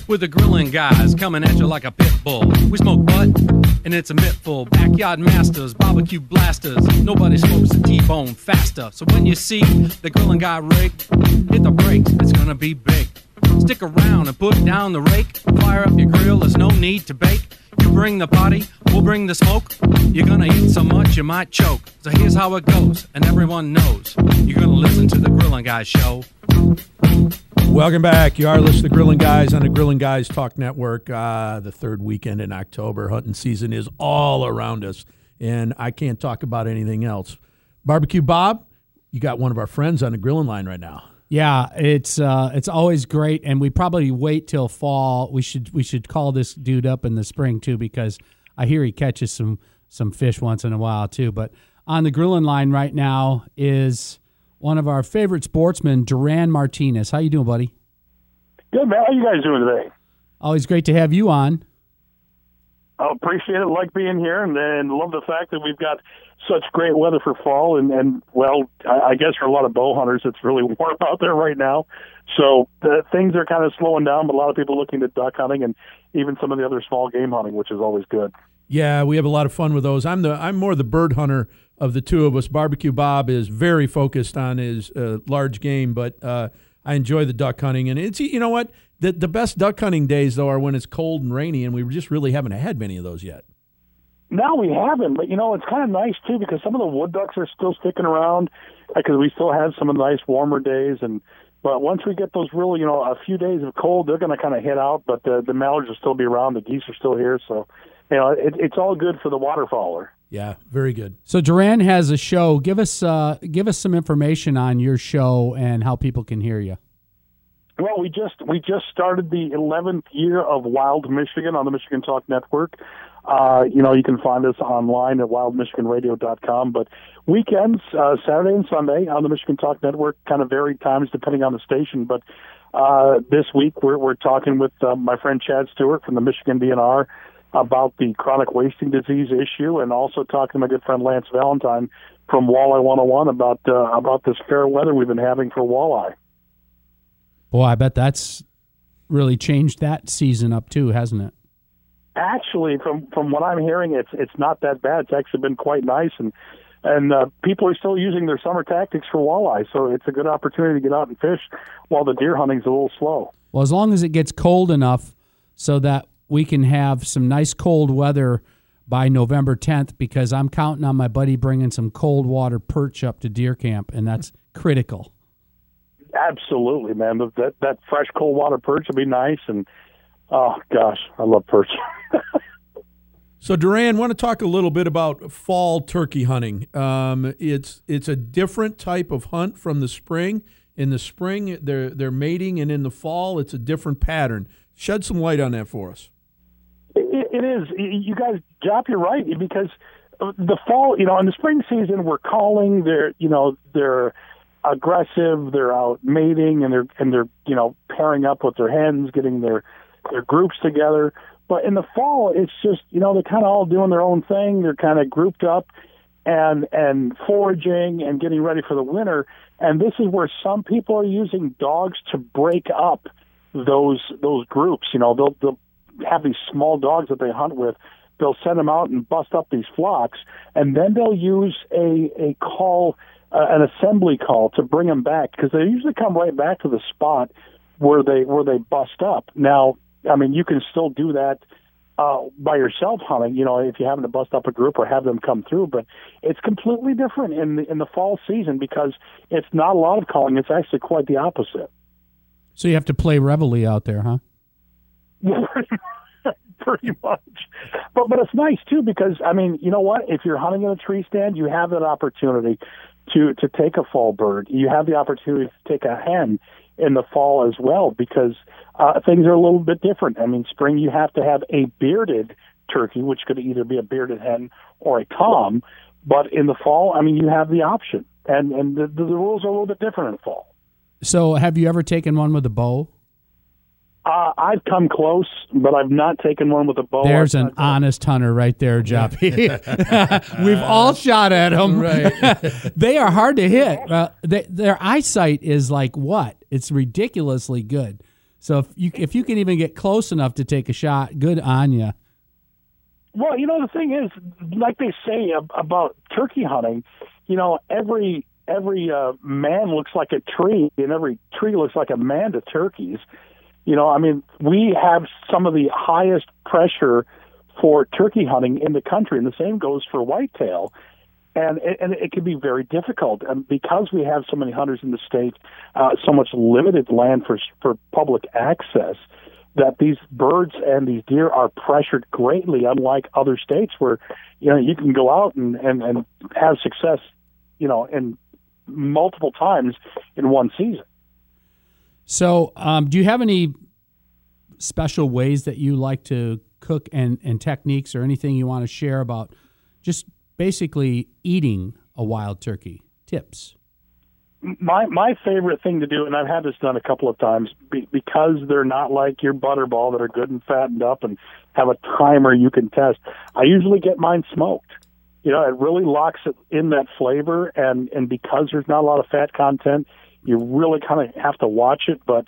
with the grilling guys coming at you like a pit bull. We smoke butt, and it's a mittful. Backyard masters, barbecue blasters. Nobody smokes a T-bone faster. So when you see the grilling guy rig, hit the brakes, it's gonna be big. Stick around and put down the rake. Fire up your grill, there's no need to bake. You bring the party, we'll bring the smoke. You're gonna eat so much you might choke. So here's how it goes, and everyone knows. You're gonna listen to the Grilling Guys show. Welcome back. You are listening to Grilling Guys on the Grilling Guys Talk Network. The third weekend in October. Hunting season is all around us, and I can't talk about anything else. Barbecue Bob, you got one of our friends on the grilling line right now. Yeah, it's always great, and we probably wait till fall. We should call this dude up in the spring too, because I hear he catches some fish once in a while too. But on the grilling line right now is one of our favorite sportsmen, Duran Martinez. How you doing, buddy? Good, man. How you guys doing today? Always great to have you on. I appreciate it. Like being here, and love the fact that we've got such great weather for fall. And well, I guess for a lot of bow hunters, it's really warm out there right now. So things are kind of slowing down, but a lot of people looking at duck hunting and even some of the other small game hunting, which is always good. Yeah, we have a lot of fun with those. I'm more the bird hunter of the two of us. Barbecue Bob is very focused on his large game, but I enjoy the duck hunting. And it's, you know what? The best duck hunting days, though, are when it's cold and rainy, and we just really haven't had many of those yet. No, we haven't, but, it's kind of nice, too, because some of the wood ducks are still sticking around because we still have some of the nice warmer days. But once we get those really, a few days of cold, they're going to kind of hit out, but the mallards will still be around. The geese are still here, so, it's all good for the waterfowler. Yeah, very good. So Duran has a show. Give us some information on your show and how people can hear you. Well, we just started the 11th year of Wild Michigan on the Michigan Talk Network. You can find us online at wildmichiganradio.com. But weekends, Saturday and Sunday on the Michigan Talk Network, kind of varied times depending on the station. But this week we're talking with my friend Chad Stewart from the Michigan DNR about the chronic wasting disease issue, and also talking to my good friend Lance Valentine from Walleye 101 about this fair weather we've been having for walleye. Boy, I bet that's really changed that season up too, hasn't it? Actually, from what I'm hearing, it's not that bad. It's actually been quite nice, and people are still using their summer tactics for walleye, so it's a good opportunity to get out and fish while the deer hunting's a little slow. Well, as long as it gets cold enough so that we can have some nice cold weather by November 10th, because I'm counting on my buddy bringing some cold water perch up to deer camp, and that's critical. Absolutely, man. That fresh cold water perch would be nice, and oh gosh, I love perch. So Duran, want to talk a little bit about fall turkey hunting. It's a different type of hunt from the spring. In the spring, they're mating, and in the fall, it's a different pattern. Shed some light on that for us. It is. You guys, Jop, you're right, because the fall, in the spring season, we're calling. They're aggressive. They're out mating, and they're pairing up with their hens, getting their groups together. But in the fall, it's just they're kind of all doing their own thing. They're kind of grouped up and foraging and getting ready for the winter. And this is where some people are using dogs to break up those groups. They'll have these small dogs that they hunt with. They'll send them out and bust up these flocks, and then they'll use a call, an assembly call, to bring them back, because they usually come right back to the spot where they bust up. Now, I mean, you can still do that by yourself hunting, if you happen to bust up a group or have them come through, but it's completely different in the fall season, because it's not a lot of calling. It's actually quite the opposite. So you have to play reveille out there, huh? Pretty much. But it's nice, too, because, I mean, you know what? If you're hunting in a tree stand, you have that opportunity to take a fall bird. You have the opportunity to take a hen in the fall as well, because things are a little bit different. I mean, spring, you have to have a bearded turkey, which could either be a bearded hen or a tom. But in the fall, I mean, you have the option. And the rules are a little bit different in the fall. So have you ever taken one with a bow? I've come close, but I've not taken one with a bow. There's an honest hunter right there, Joppy. We've all shot at them. Right. They are hard to hit. Their eyesight is like what? It's ridiculously good. So if you can even get close enough to take a shot, good on you. Well, the thing is, like they say about turkey hunting, every man looks like a tree, and every tree looks like a man to turkeys. We have some of the highest pressure for turkey hunting in the country, and the same goes for whitetail. And it can be very difficult, and because we have so many hunters in the state, so much limited land for public access, that these birds and these deer are pressured greatly, unlike other states where you can go out and have success, in multiple times in one season. So, do you have any special ways that you like to cook and techniques or anything you want to share about just basically eating a wild turkey? Tips. My favorite thing to do, and I've had this done a couple of times, because they're not like your butterball that are good and fattened up and have a timer you can test. I usually get mine smoked. It really locks it in that flavor, and because there's not a lot of fat content, you really kind of have to watch it. But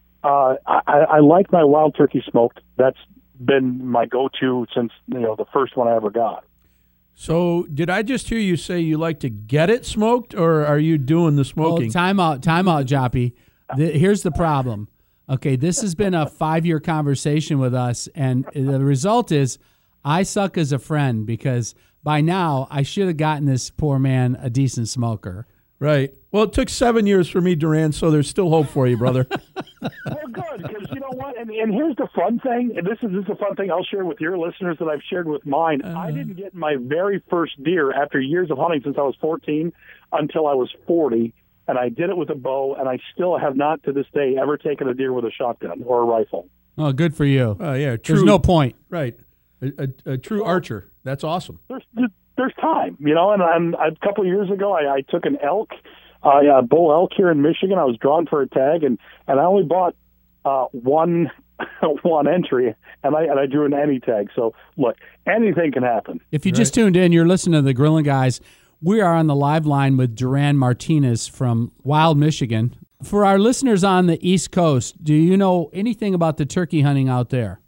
I like my wild turkey smoked. That's been my go-to since the first one I ever got. So did I just hear you say you like to get it smoked, or are you doing the smoking? Well, time out, Joppy. Here's the problem. Okay, this has been a 5-year conversation with us, and the result is I suck as a friend because by now I should have gotten this poor man a decent smoker. Right. Well, it took 7 years for me, Duran, so there's still hope for you, brother. Well, good, because you know what? And here's the fun thing. And this is a fun thing I'll share with your listeners that I've shared with mine. I didn't get my very first deer after years of hunting since I was 14 until I was 40, and I did it with a bow, and I still have not to this day ever taken a deer with a shotgun or a rifle. Oh, good for you. Yeah, true. There's no point. Right. A true archer. That's awesome. There's time, and a couple of years ago, I took an elk, a bull elk here in Michigan. I was drawn for a tag, and I only bought one entry, and I drew an any tag. So, look, anything can happen. If you just tuned in, you're listening to the Grilling Guys. We are on the live line with Duran Martinez from Wild, Michigan. For our listeners on the East Coast, do you know anything about the turkey hunting out there?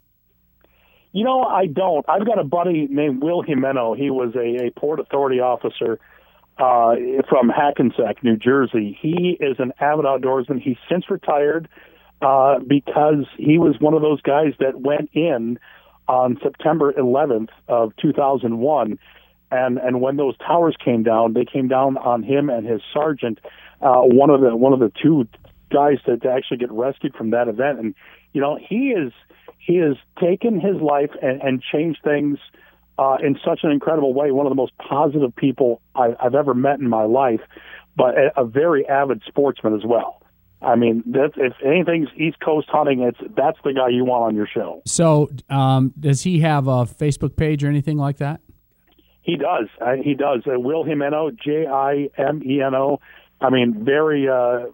I don't. I've got a buddy named Will Jimeno. He was a Port Authority officer from Hackensack, New Jersey. He is an avid outdoorsman. He's since retired because he was one of those guys that went in on September 11th of 2001. And when those towers came down, they came down on him and his sergeant, one of the two guys to actually get rescued from that event. And he has taken his life and changed things in such an incredible way. One of the most positive people I've ever met in my life, but a very avid sportsman as well. I mean, if anything's East Coast hunting, that's the guy you want on your show. So does he have a Facebook page or anything like that? He does. He does. Will Jimeno, Jimeno. I mean, very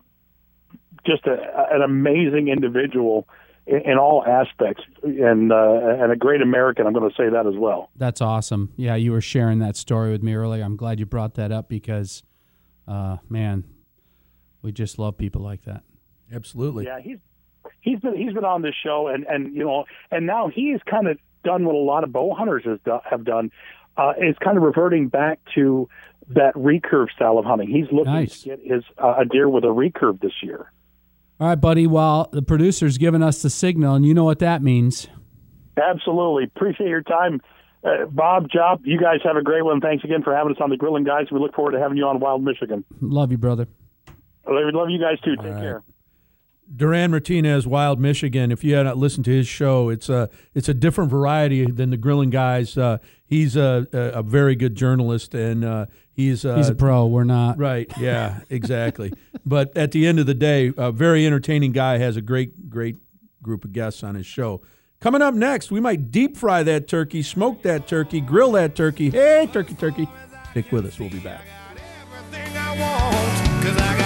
just an amazing individual in all aspects, and a great American. I'm going to say that as well. That's awesome. Yeah, you were sharing that story with me earlier. I'm glad you brought that up because, man, we just love people like that. Absolutely. Yeah, he's been on this show, and now he's kind of done what a lot of bow hunters have done. Is kind of reverting back to that recurve style of hunting. He's looking to get a deer with a recurve this year. All right, buddy. Well, the producer's giving us the signal, and you know what that means. Absolutely. Appreciate your time. Bob, Job, you guys have a great one. Thanks again for having us on the Grilling Guys. We look forward to having you on Wild, Michigan. Love you, brother. Love you guys, too. Take care. Duran Martinez, Wild, Michigan. If you hadn't listened to his show, it's a different variety than the Grilling Guys. He's a very good journalist, and he's a pro. We're not. Right, yeah, exactly. But at the end of the day, a very entertaining guy, has a great group of guests on his show. Coming up next, we might deep fry that turkey, smoke that turkey, grill that turkey. Hey, turkey. Stick with us. We'll be back.